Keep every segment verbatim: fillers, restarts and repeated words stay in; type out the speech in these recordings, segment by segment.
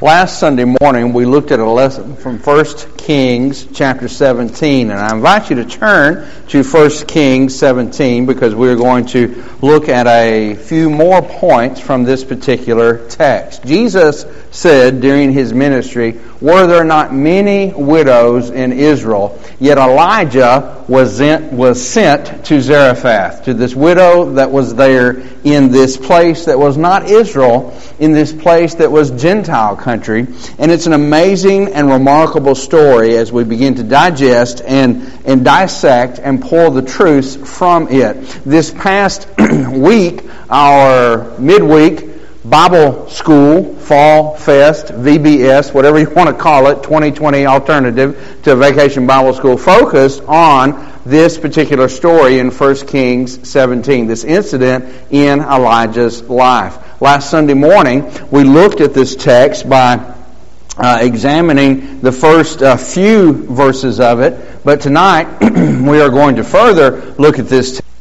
Last Sunday morning, we looked at a lesson from First Kings chapter seventeen, and I invite you to turn to First Kings seventeen because we're going to look at a few more points from this particular text. Jesus said during his ministry, "Were there not many widows in Israel? Yet Elijah was sent, was sent to Zarephath," to this widow that was there in this place that was not Israel, in this place that was Gentile country. And it's an amazing and remarkable story as we begin to digest and, and dissect and pull the truths from it. This past week, our midweek Bible School, Fall Fest, V B S, whatever you want to call it, twenty twenty alternative to Vacation Bible School, focused on this particular story in First Kings seventeen, this incident in Elijah's life. Last Sunday morning, we looked at this text by uh, examining the first uh, few verses of it, but tonight we are going to further look at this text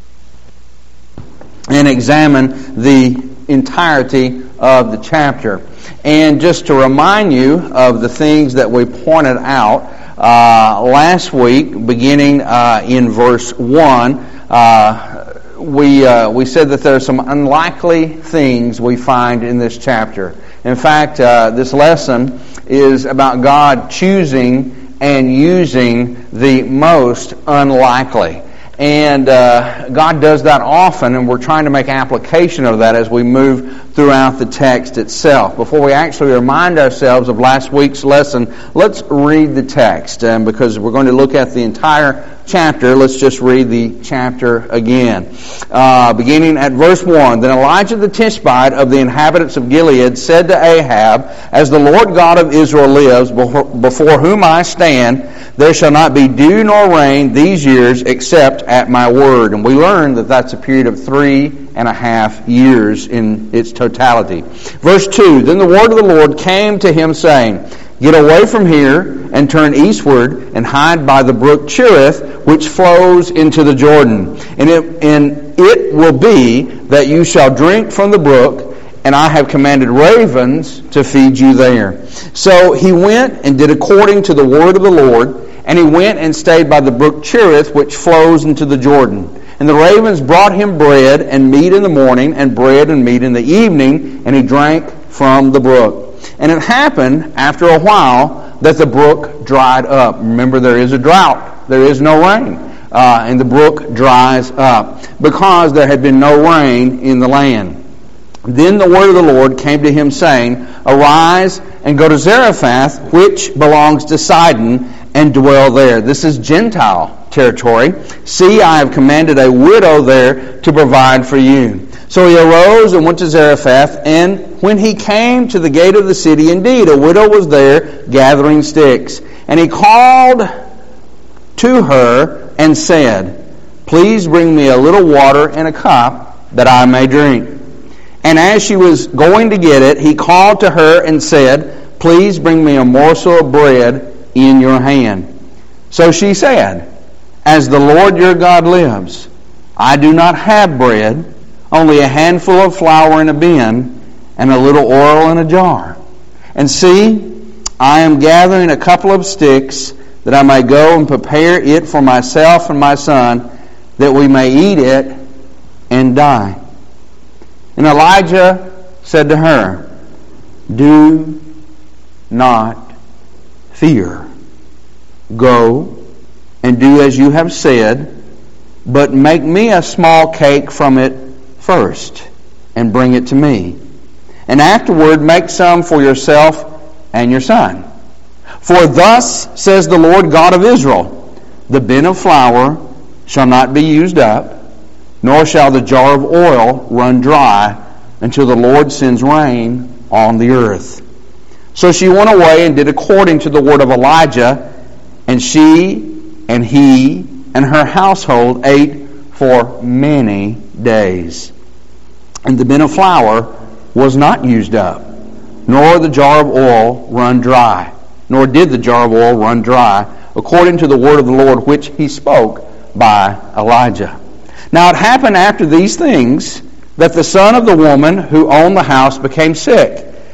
and examine the entirety of the chapter. And just to remind you of the things that we pointed out uh, last week, beginning uh, in verse one, uh, we uh, we said that there are some unlikely things we find in this chapter. In fact, uh, this lesson is about God choosing and using the most unlikely. And uh, God does that often, and we're trying to make application of that as we move throughout the text itself. Before we actually remind ourselves of last week's lesson, let's read the text. Um, because we're going to look at the entire chapter, let's just read the chapter again. Uh, beginning at verse one, "Then Elijah the Tishbite of the inhabitants of Gilead said to Ahab, As the Lord God of Israel lives, before whom I stand, there shall not be dew nor rain these years except at my word." And we learned that that's a period of three and a half years in its totality. Verse two, "Then the word of the Lord came to him, saying, Get away from here and turn eastward and hide by the brook Cherith, which flows into the Jordan. And it, and it will be that you shall drink from the brook, and I have commanded ravens to feed you there." So he went and did according to the word of the Lord, and he went and stayed by the brook Cherith, which flows into the Jordan. And the ravens brought him bread and meat in the morning, and bread and meat in the evening, and he drank from the brook. And it happened after a while that the brook dried up. Remember, there is a drought. There is no rain. Uh, and the brook dries up because there had been no rain in the land. Then the word of the Lord came to him, saying, Arise and go to Zarephath, which belongs to Sidon, and dwell there. This is Gentile territory. See, I have commanded a widow there to provide for you. So he arose and went to Zarephath, and when he came to the gate of the city, indeed, a widow was there gathering sticks. And he called to her and said, Please bring me a little water in a cup that I may drink. And as she was going to get it, he called to her and said, Please bring me a morsel of bread in your hand. So she said, As the Lord your God lives, I do not have bread, only a handful of flour in a bin, and a little oil in a jar. And see, I am gathering a couple of sticks, that I may go and prepare it for myself and my son, that we may eat it and die. And Elijah said to her, Do not fear. Go and do as you have said, but make me a small cake from it first, and bring it to me. And afterward make some for yourself and your son. For thus says the Lord God of Israel, The bin of flour shall not be used up, nor shall the jar of oil run dry, until the Lord sends rain on the earth. So she went away and did according to the word of Elijah, and she and he and her household ate for many days. And the bin of flour was not used up, nor the jar of oil run dry, nor did the jar of oil run dry, according to the word of the Lord which he spoke by Elijah. Now it happened after these things that the son of the woman who owned the house became sick,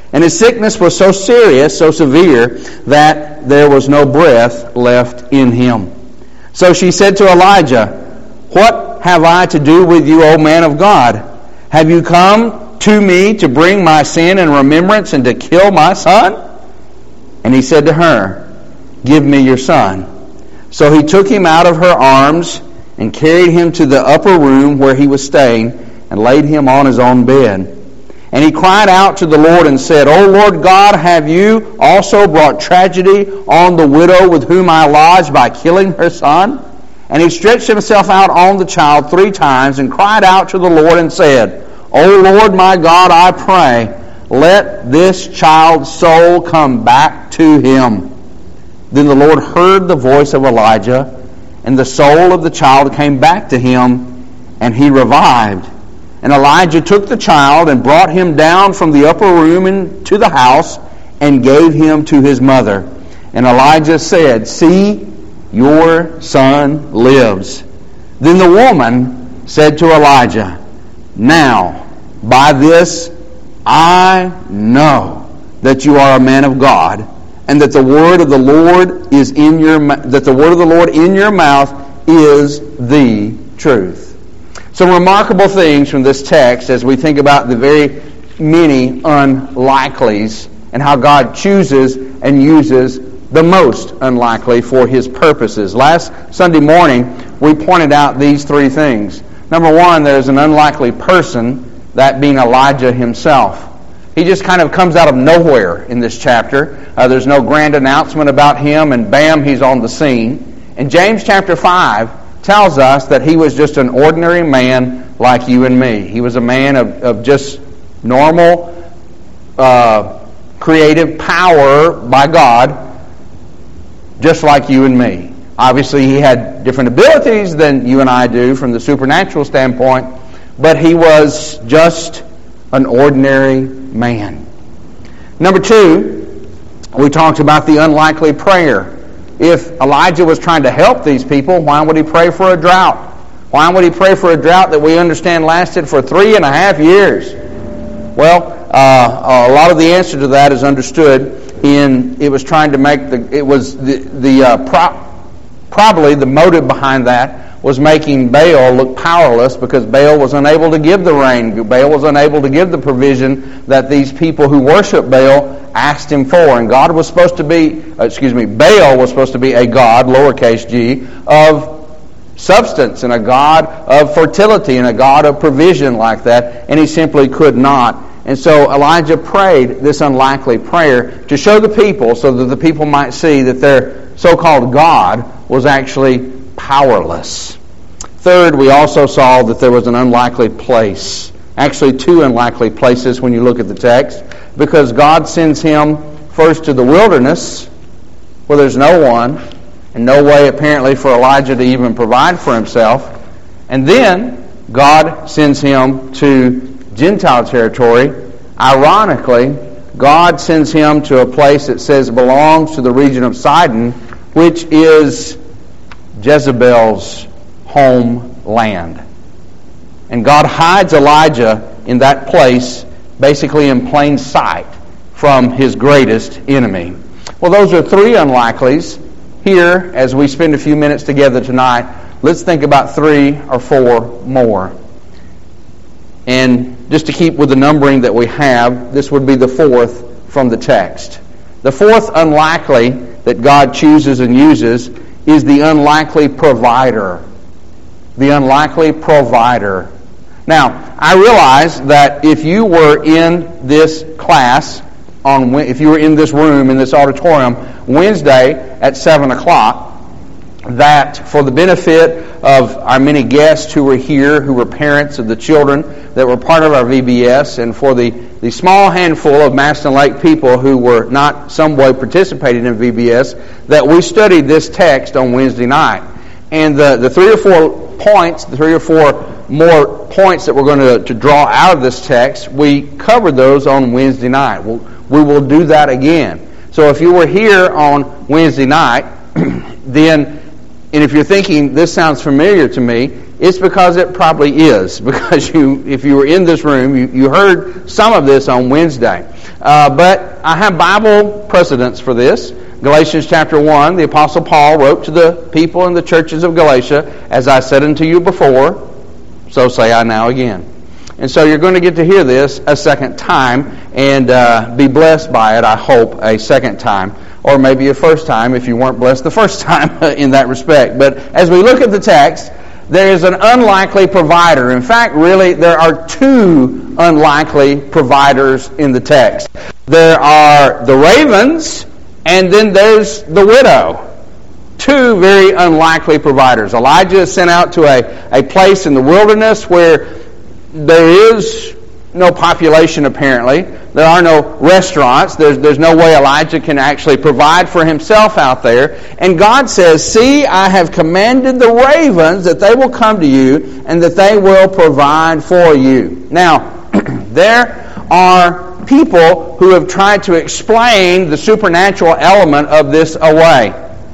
And his sickness was so serious, so severe, that there was no breath left in him. So she said to Elijah, "What have I to do with you, O man of God? Have you come to me to bring my sin in remembrance and to kill my son?" And he said to her, "Give me your son." So he took him out of her arms and carried him to the upper room where he was staying and laid him on his own bed. And he cried out to the Lord and said, "O Lord God, have you also brought tragedy on the widow with whom I lodged by killing her son?" And he stretched himself out on the child three times and cried out to the Lord and said, "O Lord my God, I pray, let this child's soul come back to him." Then the Lord heard the voice of Elijah, and the soul of the child came back to him, and he revived. And Elijah took the child and brought him down from the upper room into the house and gave him to his mother. And Elijah said, "See, your son lives." Then the woman said to Elijah, "Now, by this I know that you are a man of God, and that the word of the Lord is in your that the word of the Lord in your mouth is the truth." Some remarkable things from this text as we think about the very many unlikelies and how God chooses and uses the most unlikely for His purposes. Last Sunday morning, we pointed out these three things. Number one, there's an unlikely person, that being Elijah himself. He just kind of comes out of nowhere in this chapter. Uh, there's no grand announcement about him, and bam, he's on the scene. And James chapter five tells us that he was just an ordinary man like you and me. He was a man of, of just normal, uh, creative power by God, just like you and me. Obviously, he had different abilities than you and I do from the supernatural standpoint, but he was just an ordinary man. Number two, we talked about the unlikely prayer. If Elijah was trying to help these people, why would he pray for a drought? Why would he pray for a drought that we understand lasted for three and a half years? Well, uh, a lot of the answer to that is understood in it was trying to make the it was the the uh, pro, probably the motive behind that was making Baal look powerless, because Baal was unable to give the rain. Baal was unable to give the provision that these people who worship Baal asked him for. And God was supposed to be, uh, excuse me, Baal was supposed to be a god, lowercase g, of substance and a god of fertility and a god of provision like that, and he simply could not. And so Elijah prayed this unlikely prayer to show the people, so that the people might see that their so-called God was actually powerless. Third, we also saw that there was an unlikely place. Actually, two unlikely places when you look at the text, because God sends him first to the wilderness, where there's no one, and no way apparently for Elijah to even provide for himself. And then God sends him to Gentile territory. Ironically, God sends him to a place that says belongs to the region of Sidon, which is Jezebel's homeland. And God hides Elijah in that place, basically in plain sight from his greatest enemy. Well, those are three unlikelies. Here, as we spend a few minutes together tonight, let's think about three or four more. And just to keep with the numbering that we have, this would be the fourth from the text. The fourth unlikely that God chooses and uses is the unlikely provider. The unlikely provider. Now, I realize that if you were in this class, on if you were in this room, in this auditorium, Wednesday at seven o'clock, that for the benefit of our many guests who were here, who were parents of the children that were part of our V B S, and for the, the small handful of Maston Lake people who were not some way participating in V B S, that we studied this text on Wednesday night. And the, the three or four points, the three or four more points that we're going to, to draw out of this text, we covered those on Wednesday night. We'll, we will do that again. So if you were here on Wednesday night, then, and if you're thinking, this sounds familiar to me, it's because it probably is. Because you, if you were in this room, you, you heard some of this on Wednesday. Uh, but I have Bible precedents for this. Galatians chapter one, the Apostle Paul wrote to the people in the churches of Galatia, "As I said unto you before, so say I now again." And so you're going to get to hear this a second time and uh, be blessed by it, I hope, a second time. Or maybe a first time if you weren't blessed the first time in that respect. But as we look at the text, there is an unlikely provider. In fact, really, there are two unlikely providers in the text. There are the ravens, and then there's the widow. Two very unlikely providers. Elijah is sent out to a, a place in the wilderness where there is no population, apparently. There are no restaurants. There's, there's no way Elijah can actually provide for himself out there. And God says, "See, I have commanded the ravens that they will come to you and that they will provide for you." Now, there are people who have tried to explain the supernatural element of this away.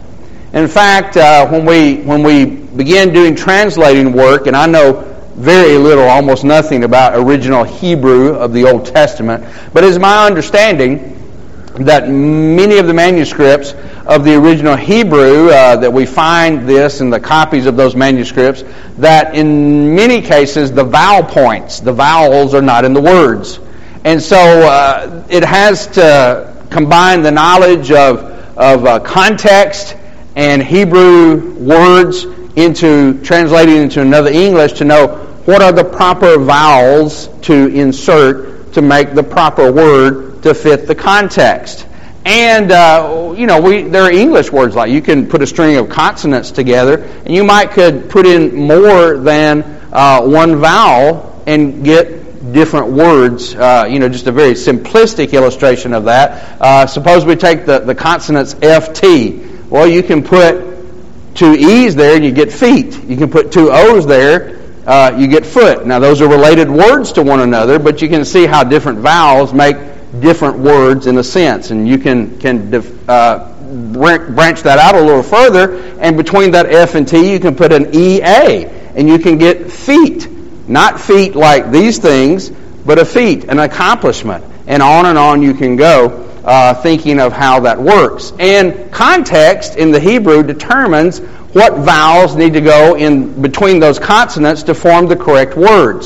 In fact, uh, when we when we began doing translating work, and I know very little, almost nothing about original Hebrew of the Old Testament, but it's my understanding that many of the manuscripts of the original Hebrew, uh, that we find this in the copies of those manuscripts, that in many cases the vowel points, the vowels are not in the words. And so uh, it has to combine the knowledge of, of uh, context and Hebrew words into translating into another English to know what are the proper vowels to insert to make the proper word to fit the context. And, uh, you know, we there are English words like you can put a string of consonants together, and you might could put in more than uh, one vowel and get different words. Uh, you know, just a very simplistic illustration of that. Uh, suppose we take the, the consonants F T. Well, you can put two E's there and you get feet. You can put two O's there, uh, you get foot. Now, those are related words to one another, but you can see how different vowels make different words in a sense. And you can, can uh, branch that out a little further, and between that F and T, you can put an E A, and you can get feet. Not feet like these things, but a feat, an accomplishment. And on and on you can go. Uh, thinking of how that works. And context in the Hebrew determines what vowels need to go in between those consonants to form the correct words.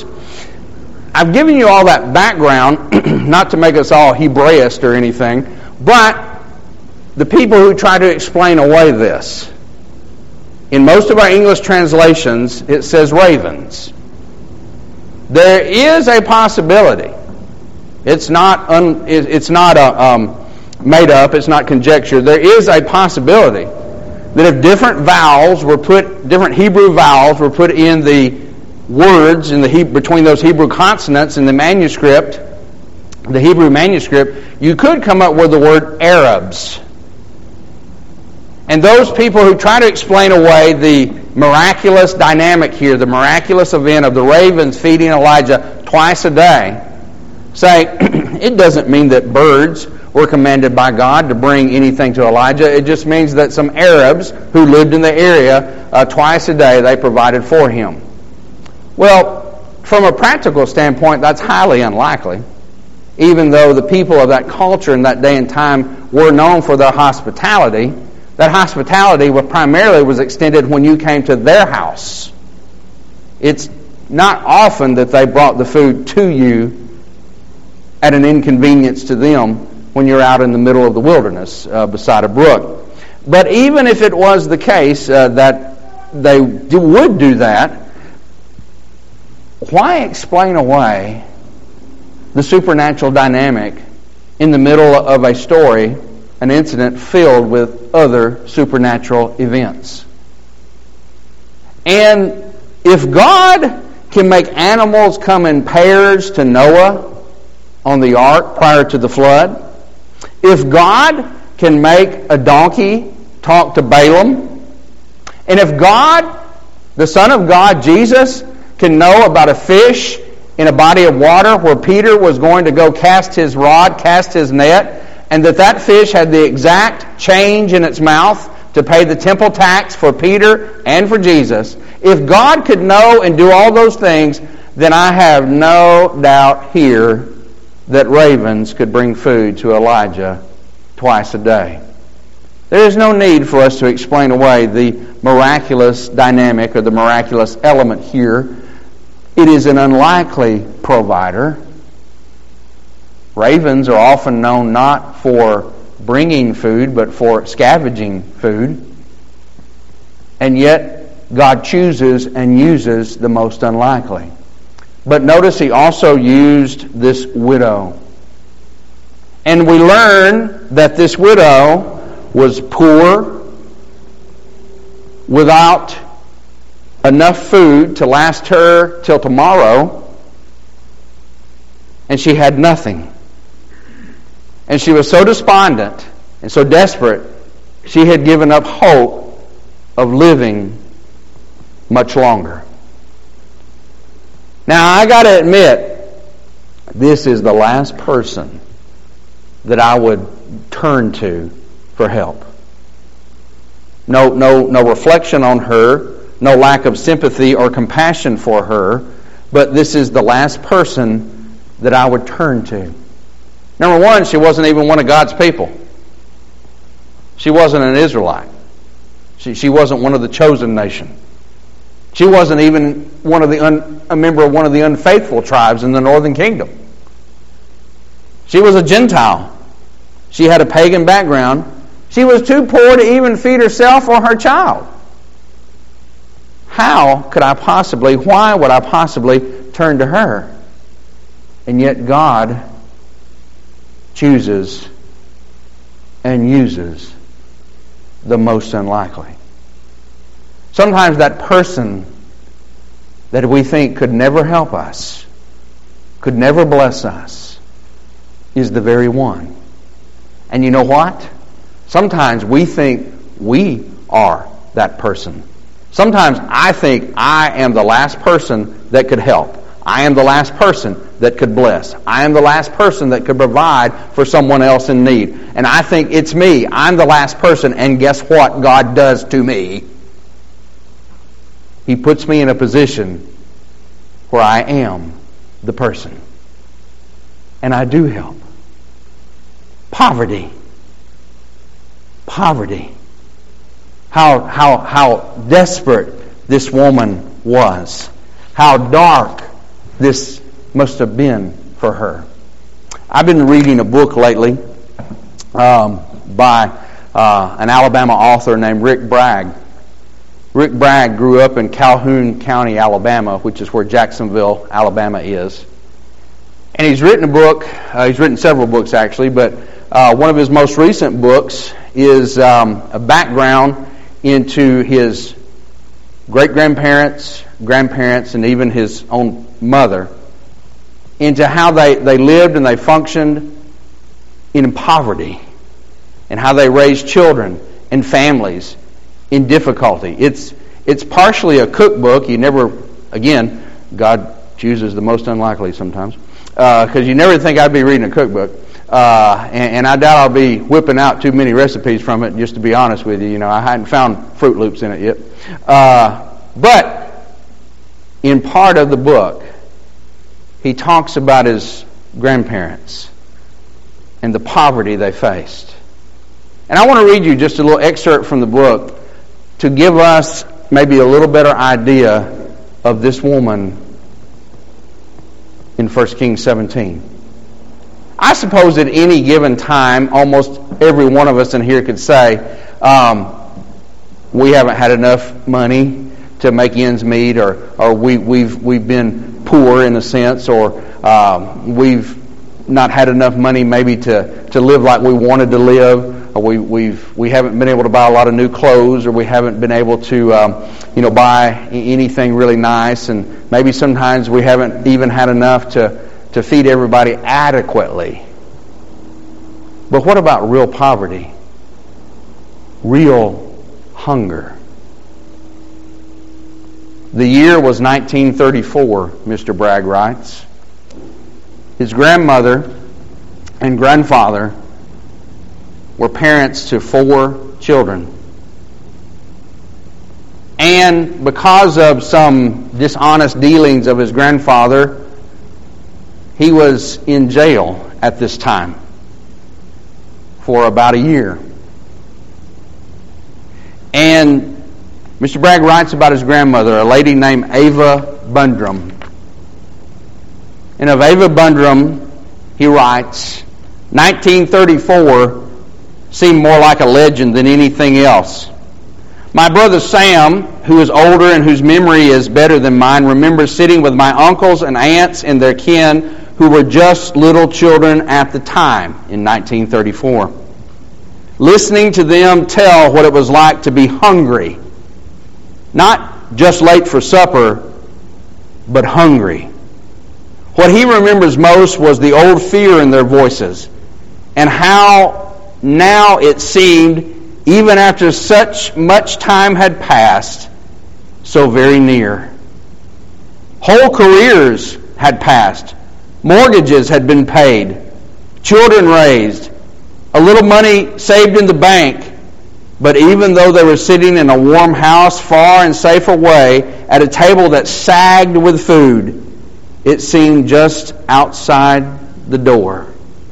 I've given you all that background, not to make us all Hebraist or anything, but the people who try to explain away this. In most of our English translations, it says ravens. There is a possibility. It's not un, it's not a, um, made up. It's not conjecture. There is a possibility that if different vowels were put, different Hebrew vowels were put in the words in the he, between those Hebrew consonants in the manuscript, the Hebrew manuscript, you could come up with the word Arabs. And those people who try to explain away the miraculous dynamic here, the miraculous event of the ravens feeding Elijah twice a day, say, it doesn't mean that birds were commanded by God to bring anything to Elijah. It just means that some Arabs who lived in the area uh, twice a day, they provided for him. Well, from a practical standpoint, that's highly unlikely, even though the people of that culture in that day and time were known for their hospitality. That hospitality was primarily was extended when you came to their house. It's not often that they brought the food to you at an inconvenience to them when you're out in the middle of the wilderness uh, beside a brook. But even if it was the case uh, that they do, would do that, why explain away the supernatural dynamic in the middle of a story, an incident filled with other supernatural events? And if God can make animals come in pairs to Noah on the ark prior to the flood, if God can make a donkey talk to Balaam, and if God, the Son of God, Jesus, can know about a fish in a body of water where Peter was going to go cast his rod, cast his net, and that that fish had the exact change in its mouth to pay the temple tax for Peter and for Jesus, If God could know and do all those things, then I have no doubt here that ravens could bring food to Elijah twice a day. There is no need for us to explain away the miraculous dynamic or the miraculous element here. It is an unlikely provider. Ravens are often known not for bringing food, but for scavenging food. And yet, God chooses and uses the most unlikely. But notice He also used this widow. And we learn that this widow was poor, without enough food to last her till tomorrow, and she had nothing. And she was so despondent and so desperate, she had given up hope of living much longer. Now, I got to admit, this is the last person that I would turn to for help. No, no, no reflection on her, no lack of sympathy or compassion for her, but this is the last person that I would turn to. Number one, she wasn't even one of God's people. She wasn't an Israelite. She, she wasn't one of the chosen nation. She wasn't even one of the un, a member of one of the unfaithful tribes in the northern kingdom. She was a Gentile. She had a pagan background. She was too poor to even feed herself or her child. How could I possibly, why would I possibly turn to her? And yet God chooses and uses the most unlikely. Sometimes that person that we think could never help us, could never bless us, is the very one. And you know what? Sometimes we think we are that person. Sometimes I think I am the last person that could help. I am the last person that could bless. I am the last person that could provide for someone else in need. And I think it's me. I'm the last person. And guess what God does to me? He puts me in a position where I am the person. And I do help. Poverty. Poverty. How, how, how desperate this woman was. How dark this must have been for her. I've been reading a book lately um, by uh, an Alabama author named Rick Bragg. Rick Bragg grew up in Calhoun County, Alabama, which is where Jacksonville, Alabama is. And he's written a book, uh, he's written several books actually, but uh, one of his most recent books is um, a background into his great-grandparents, grandparents, and even his own mother, into how they, they lived and they functioned in poverty, and how they raised children and families in difficulty. It's it's partially a cookbook. You never, again, God chooses the most unlikely sometimes, because uh, you never think I'd be reading a cookbook. Uh, and, and I doubt I'll be whipping out too many recipes from it, just to be honest with you. You know, I hadn't found Fruit Loops in it yet. Uh, but in part of the book, he talks about his grandparents and the poverty they faced. And I want to read you just a little excerpt from the book to give us maybe a little better idea of this woman in First Kings seventeen. I suppose at any given time, almost every one of us in here could say, um, we haven't had enough money to make ends meet, or, or we, we've we've been poor in a sense, or um, we've not had enough money maybe to, to live like we wanted to live, or we we've we haven't been able to buy a lot of new clothes, or we haven't been able to um, you know buy anything really nice, and maybe sometimes we haven't even had enough to to feed everybody adequately. But what about real poverty? Real hunger. The year was nineteen thirty-four, Mister Bragg writes. His grandmother and grandfather were parents to four children. And because of some dishonest dealings of his grandfather, he was in jail at this time for about a year. And Mister Bragg writes about his grandmother, a lady named Ava Bundram. And of Ava Bundram, he writes, nineteen thirty-four seemed more like a legend than anything else. My brother Sam, who is older and whose memory is better than mine, remembers sitting with my uncles and aunts and their kin who were just little children at the time in nineteen thirty-four. Listening to them tell what it was like to be hungry. Not just late for supper, but hungry. What he remembers most was the old fear in their voices, and how now it seemed, even after such much time had passed, so very near. Whole careers had passed. Mortgages had been paid. Children raised. A little money saved in the bank. But even though they were sitting in a warm house far and safe away at a table that sagged with food, it seemed just outside the door.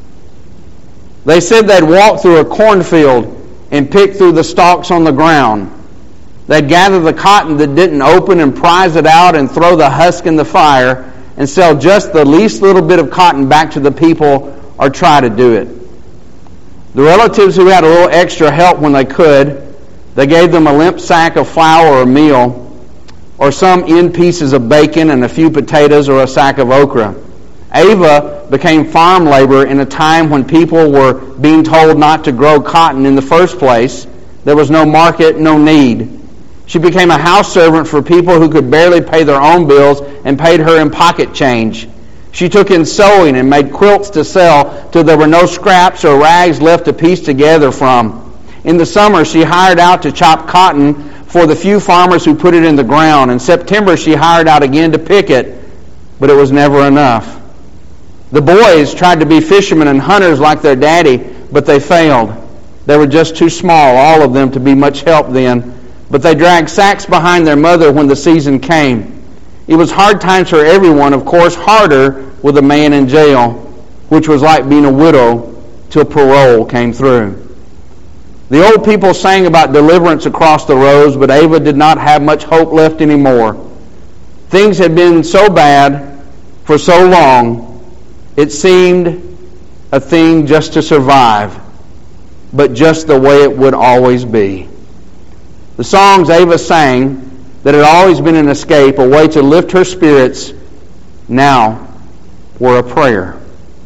They said they'd walk through a cornfield and pick through the stalks on the ground. They'd gather the cotton that didn't open and prize it out and throw the husk in the fire and sell just the least little bit of cotton back to the people or try to do it. The relatives who had a little extra help when they could, they gave them a limp sack of flour or meal, or some end pieces of bacon and a few potatoes or a sack of okra. Ava became farm labor in a time when people were being told not to grow cotton in the first place. There was no market, no need. She became a house servant for people who could barely pay their own bills and paid her in pocket change. She took in sewing and made quilts to sell till there were no scraps or rags left to piece together from. In the summer, she hired out to chop cotton for the few farmers who put it in the ground. In September, she hired out again to pick it, but it was never enough. The boys tried to be fishermen and hunters like their daddy, but they failed. They were just too small, all of them, to be much help then. But they dragged sacks behind their mother when the season came. It was hard times for everyone, of course, harder with a man in jail, which was like being a widow till parole came through. The old people sang about deliverance across the roads, but Ava did not have much hope left anymore. Things had been so bad for so long, it seemed a thing just to survive, but just the way it would always be. The songs Ava sang that had always been an escape, a way to lift her spirits, now were a prayer.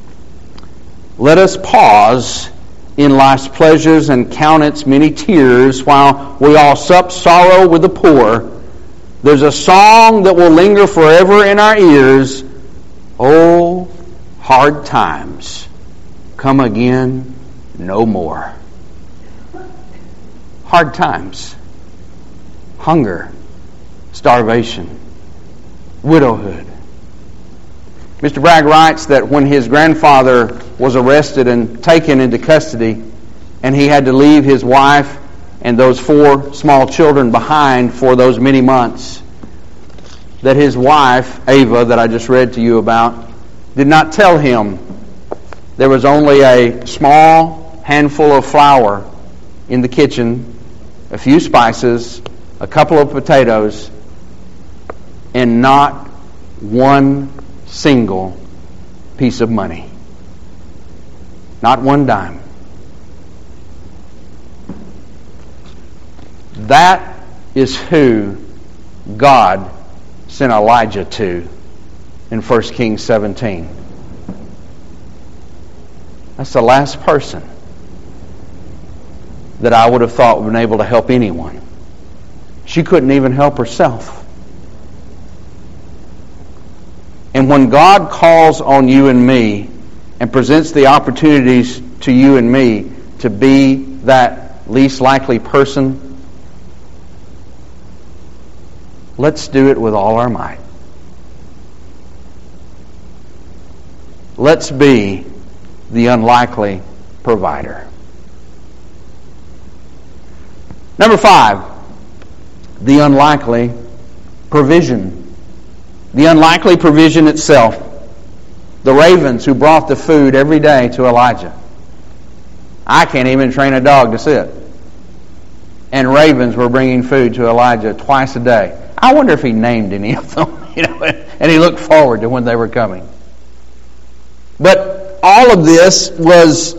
Let us pause in life's pleasures and count its many tears while we all sup sorrow with the poor. There's a song that will linger forever in our ears. Oh, hard times, come again no more. Hard times, hunger, starvation, widowhood. Mister Bragg writes that when his grandfather was arrested and taken into custody, and he had to leave his wife and those four small children behind for those many months, that his wife, Ava, that I just read to you about, did not tell him there was only a small handful of flour in the kitchen, a few spices, a couple of potatoes, and not one single piece of money. Not one dime. That is who God sent Elijah to in First Kings seventeen. That's the last person that I would have thought would have been able to help anyone. She couldn't even help herself. And when God calls on you and me and presents the opportunities to you and me to be that least likely person, let's do it with all our might. Let's be the unlikely provider. Number five, the unlikely provision. The unlikely provision itself. The ravens who brought the food every day to Elijah. I can't even train a dog to sit. And ravens were bringing food to Elijah twice a day. I wonder if he named any of them, you know, and he looked forward to when they were coming. But all of this was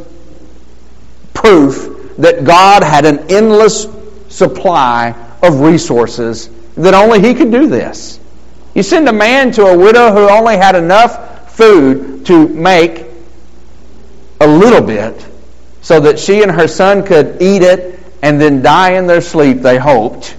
proof that God had an endless supply of resources, that only He could do this. You send a man to a widow who only had enough food to make a little bit so that she and her son could eat it and then die in their sleep, they hoped.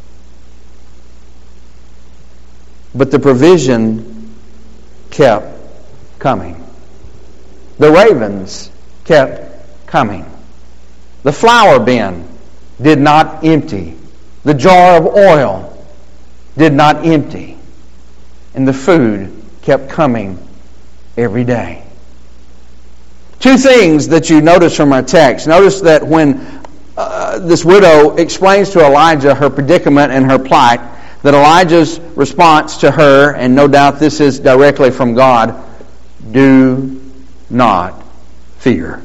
But the provision kept coming. The ravens kept coming. The flour bin did not empty. The jar of oil did not empty. And the food kept coming every day. Two things that you notice from our text. Notice that when uh, this widow explains to Elijah her predicament and her plight, that Elijah's response to her, and no doubt this is directly from God, do not fear.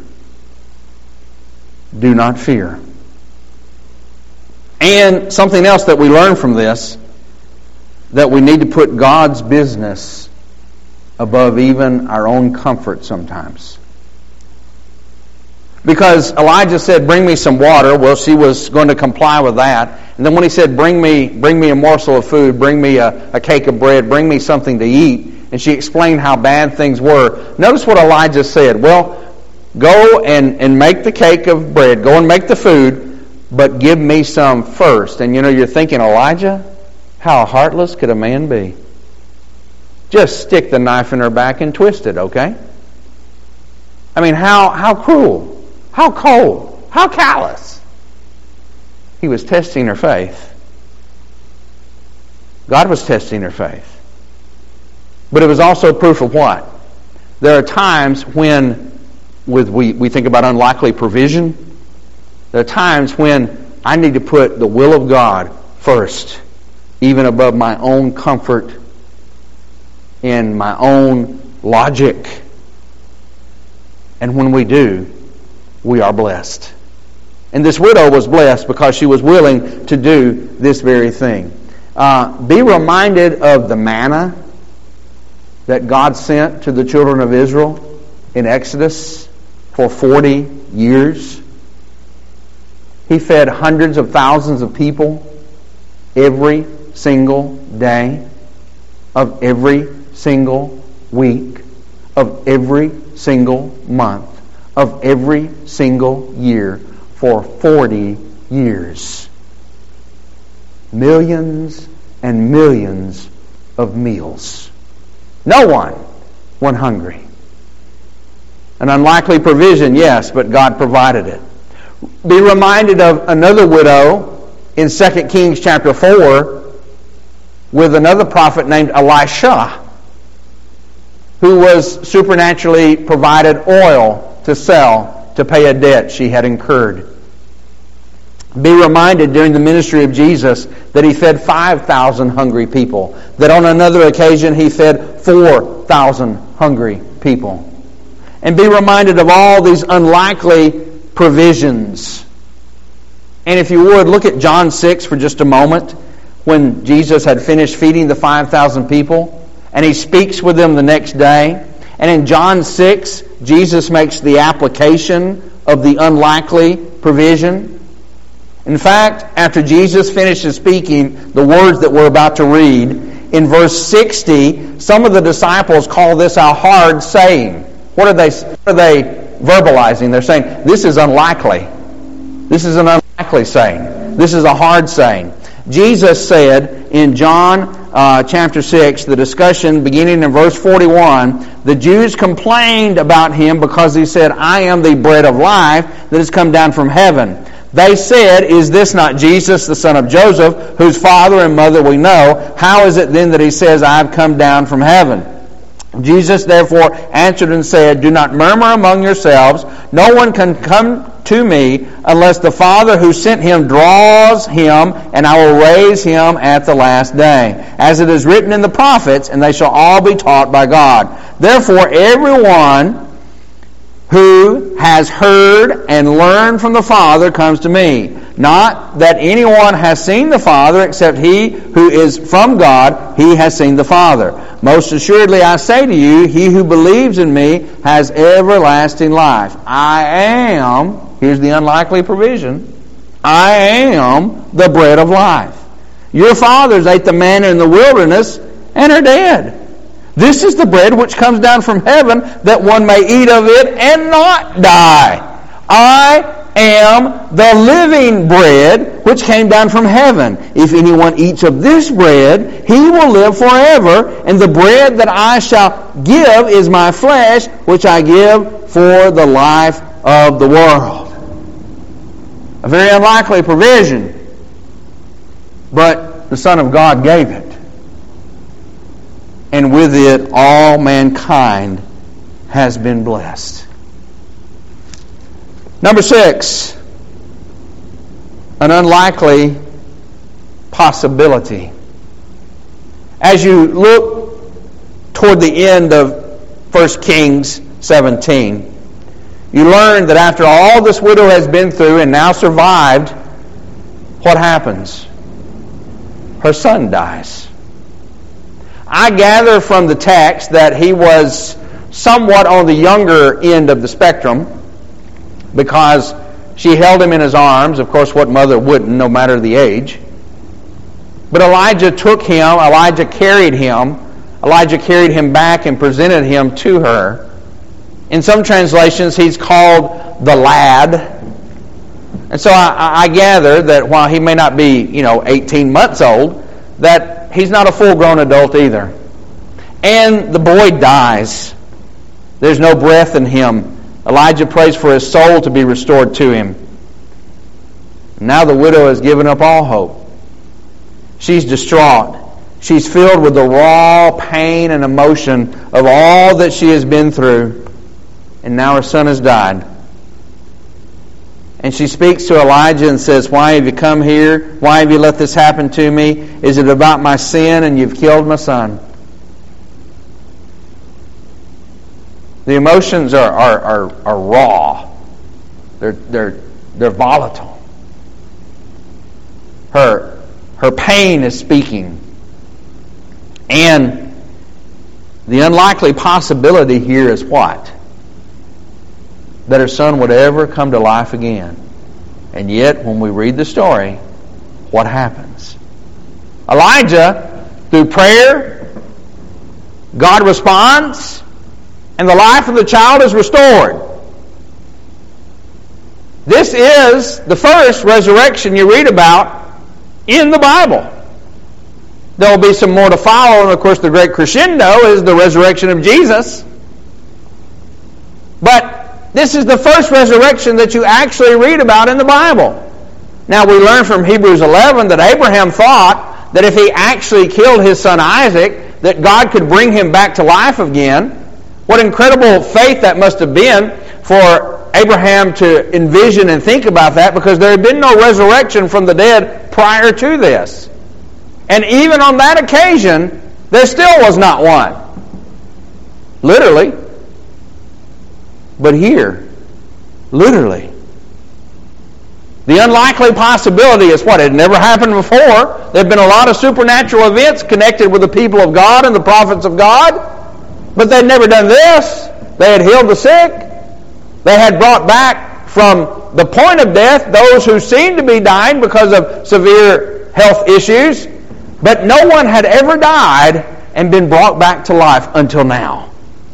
Do not fear. And something else that we learn from this, that we need to put God's business above even our own comfort sometimes. Because Elijah said, bring me some water. Well, she was going to comply with that. And then when he said, bring me bring me a morsel of food, bring me a, a cake of bread, bring me something to eat, and she explained how bad things were. Notice what Elijah said. Well, go and, and make the cake of bread. Go and make the food, but give me some first. And you know, you're thinking, Elijah, how heartless could a man be? Just stick the knife in her back and twist it, okay? I mean, how how cruel. How cold? How callous? He was testing her faith. God was testing her faith. But it was also proof of what? There are times when with we, we think about unlikely provision. There are times when I need to put the will of God first, even above my own comfort and my own logic. And when we do, we are blessed. And this widow was blessed because she was willing to do this very thing. Uh, be reminded of the manna that God sent to the children of Israel in Exodus for forty years. He fed hundreds of thousands of people every single day of every single week of every single month of every single year for forty years. Millions and millions of meals. No one went hungry. An unlikely provision, yes, but God provided it. Be reminded of another widow in Second Kings chapter four with another prophet named Elisha, who was supernaturally provided oil to sell to pay a debt she had incurred. Be reminded during the ministry of Jesus that He fed five thousand hungry people. That on another occasion He fed four thousand hungry people. And be reminded of all these unlikely provisions. And if you would, look at John six for just a moment, when Jesus had finished feeding the five thousand people, and He speaks with them the next day. And in John six, Jesus makes the application of the unlikely provision. In fact, after Jesus finishes speaking the words that we're about to read, in verse sixty, some of the disciples call this a hard saying. What are they, what are they verbalizing? They're saying, this is unlikely. This is an unlikely saying. This is a hard saying. Jesus said in John uh, chapter six, the discussion beginning in verse forty-one, the Jews complained about Him because He said, I am the bread of life that has come down from heaven. They said, is this not Jesus, the son of Joseph, whose father and mother we know? How is it then that He says, I have come down from heaven? Jesus therefore answered and said, do not murmur among yourselves. No one can come to me unless the Father who sent him draws him, and I will raise him at the last day. As it is written in the prophets, and they shall all be taught by God. Therefore, everyone who has heard and learned from the Father comes to me. Not that anyone has seen the Father except he who is from God, he has seen the Father. Most assuredly I say to you, he who believes in me has everlasting life. I am, here's the unlikely provision, I am the bread of life. Your fathers ate the manna in the wilderness and are dead. This is the bread which comes down from heaven, that one may eat of it and not die. I am the living bread which came down from heaven. If anyone eats of this bread, he will live forever. And the bread that I shall give is my flesh, which I give for the life of the world. A very unlikely provision, but the Son of God gave it. And with it, all mankind has been blessed. Number six, an unlikely possibility. As you look toward the end of First Kings seventeen, you learn that after all this widow has been through and now survived, what happens? Her son dies. I gather from the text that he was somewhat on the younger end of the spectrum, because she held him in his arms. Of course, what mother wouldn't, no matter the age? But Elijah took him, Elijah carried him, Elijah carried him back and presented him to her. In some translations, he's called the lad. And so I, I gather that while he may not be, you know, eighteen months old, that he's not a full-grown adult either. And the boy dies. There's no breath in him. Elijah prays for his soul to be restored to him. Now the widow has given up all hope. She's distraught. She's filled with the raw pain and emotion of all that she has been through. And now her son has died. And she speaks to Elijah and says, "Why have you come here? Why have you let this happen to me? Is it about my sin and you've killed my son?" The emotions are, are, are, are raw. They're, they're, they're volatile. Her, her pain is speaking. And the unlikely possibility here is what? That her son would ever come to life again. And yet, when we read the story, what happens? Elijah, through prayer, God responds, and the life of the child is restored. This is the first resurrection you read about in the Bible. There will be some more to follow, and of course the great crescendo is the resurrection of Jesus. But this is the first resurrection that you actually read about in the Bible. Now we learn from Hebrews eleven that Abraham thought that if he actually killed his son Isaac, that God could bring him back to life again. What incredible faith that must have been for Abraham to envision and think about that, because there had been no resurrection from the dead prior to this. And even on that occasion, there still was not one. Literally. But here, literally. The unlikely possibility is what? It had never happened before. There have been a lot of supernatural events connected with the people of God and the prophets of God. But they'd never done this. They had healed the sick. They had brought back from the point of death those who seemed to be dying because of severe health issues. But no one had ever died and been brought back to life until now.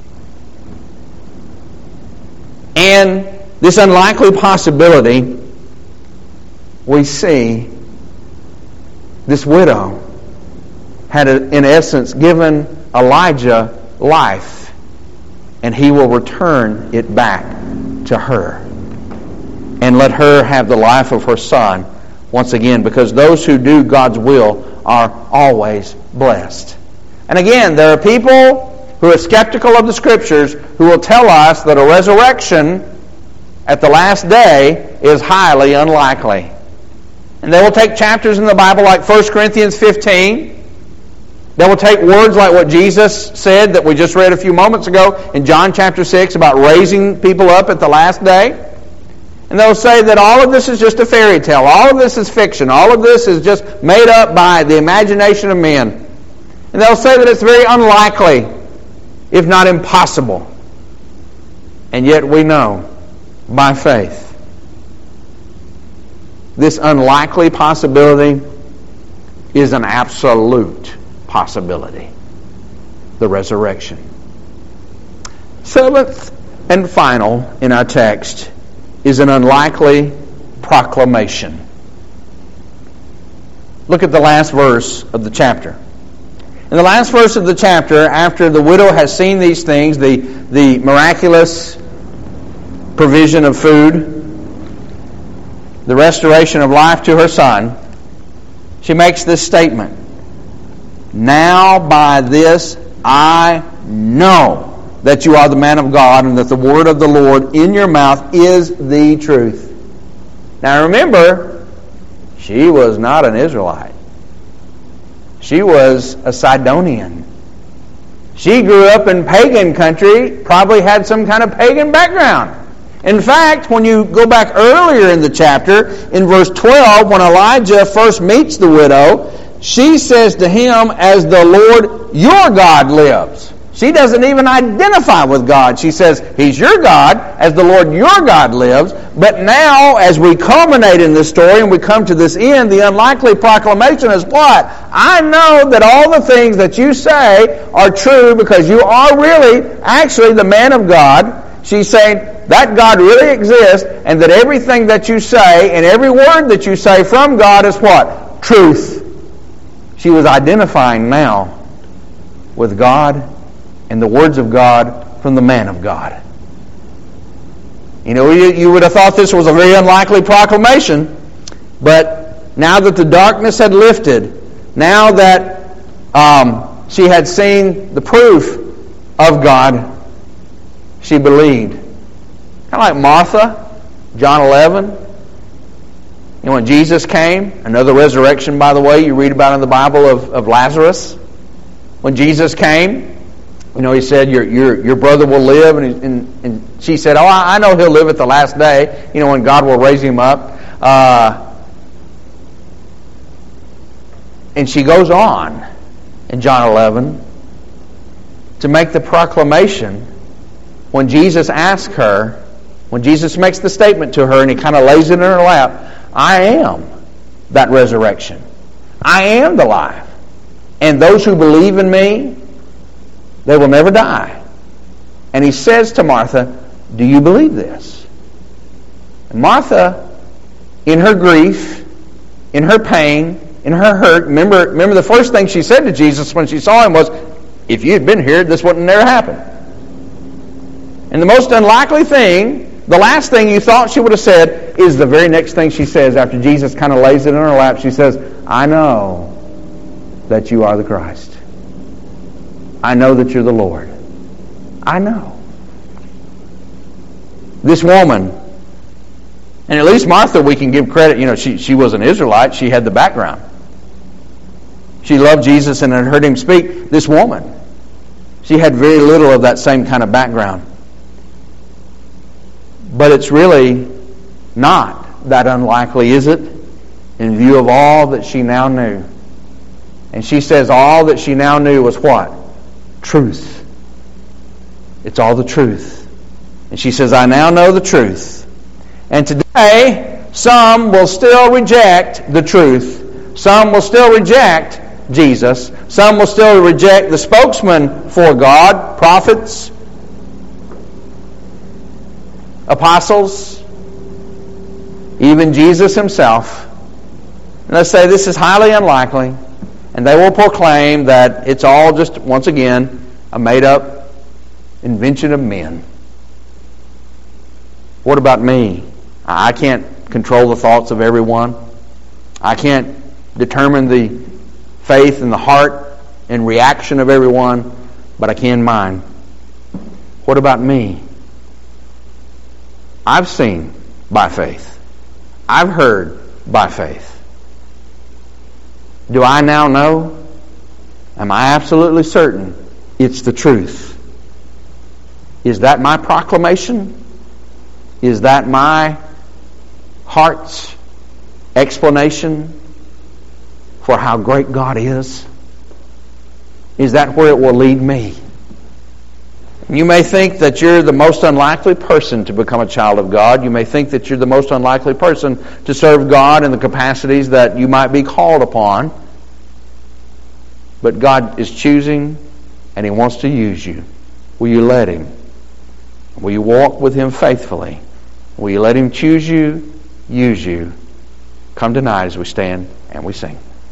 And this unlikely possibility, we see this widow had, in essence, given Elijah life, and he will return it back to her and let her have the life of her son once again, because those who do God's will are always blessed. And again, there are people who are skeptical of the Scriptures who will tell us that a resurrection, at the last day is highly unlikely. And they will take chapters in the Bible like First Corinthians fifteen. They will take words like what Jesus said that we just read a few moments ago in John chapter six about raising people up at the last day. And they'll say that all of this is just a fairy tale. All of this is fiction. All of this is just made up by the imagination of men. And they'll say that it's very unlikely, if not impossible. And yet we know by faith this unlikely possibility is an absolute possibility. The resurrection. Seventh and final in our text is an unlikely proclamation. Look at the last verse of the chapter. In the last verse of the chapter, after the widow has seen these things, the, the miraculous provision of food, the restoration of life to her son, she makes this statement. Now by this I know that you are the man of God, and that the word of the Lord in your mouth is the truth. Now remember, she was not an Israelite. She was a Sidonian. She grew up in pagan country, probably had some kind of pagan background. In fact, when you go back earlier in the chapter, in verse twelve, when Elijah first meets the widow, she says to him, as the Lord your God lives. She doesn't even identify with God. She says, He's your God, as the Lord your God lives. But now, as we culminate in this story and we come to this end, the unlikely proclamation is what? I know that all the things that you say are true because you are really, actually, the man of God. She's saying that God really exists and that everything that you say and every word that you say from God is what? Truth. She was identifying now with God and the words of God from the man of God. You know, you, you would have thought this was a very unlikely proclamation, but now that the darkness had lifted, now that um, she had seen the proof of God, she believed. Kind of like Martha, John eleven. You know, when Jesus came, another resurrection, by the way, you read about in the Bible of, of Lazarus. When Jesus came, you know, he said, your your your brother will live. And, he, and, and she said, oh, I know he'll live at the last day, you know, when God will raise him up. Uh, and she goes on in John eleven to make the proclamation when Jesus asks her, when Jesus makes the statement to her and he kind of lays it in her lap, I am that resurrection. I am the life. And those who believe in me, they will never die. And he says to Martha, do you believe this? And Martha, in her grief, in her pain, in her hurt, remember, remember the first thing she said to Jesus when she saw him was, if you had been here, this wouldn't never happen. And the most unlikely thing, the last thing you thought she would have said, is the very next thing she says after Jesus kind of lays it in her lap. She says, I know that you are the Christ. I know that you're the Lord. I know. This woman, and at least Martha we can give credit, you know, she, she was an Israelite. She had the background. She loved Jesus and had heard him speak. This woman, she had very little of that same kind of background. But it's really not that unlikely, is it? In view of all that she now knew. And she says all that she now knew was what? Truth. It's all the truth. And she says, I now know the truth. And today, some will still reject the truth. Some will still reject Jesus. Some will still reject the spokesman for God, prophets, apostles, even Jesus himself. And let's say this is highly unlikely. And they will proclaim that it's all just, once again, a made-up invention of men. What about me? I can't control the thoughts of everyone. I can't determine the faith and the heart and reaction of everyone, but I can mine. What about me? I've seen by faith. I've heard by faith. Do I now know? Am I absolutely certain it's the truth? Is that my proclamation? Is that my heart's explanation for how great God is? Is that where it will lead me? You may think that you're the most unlikely person to become a child of God. You may think that you're the most unlikely person to serve God in the capacities that you might be called upon. But God is choosing, and He wants to use you. Will you let Him? Will you walk with Him faithfully? Will you let Him choose you, use you? Come tonight as we stand and we sing.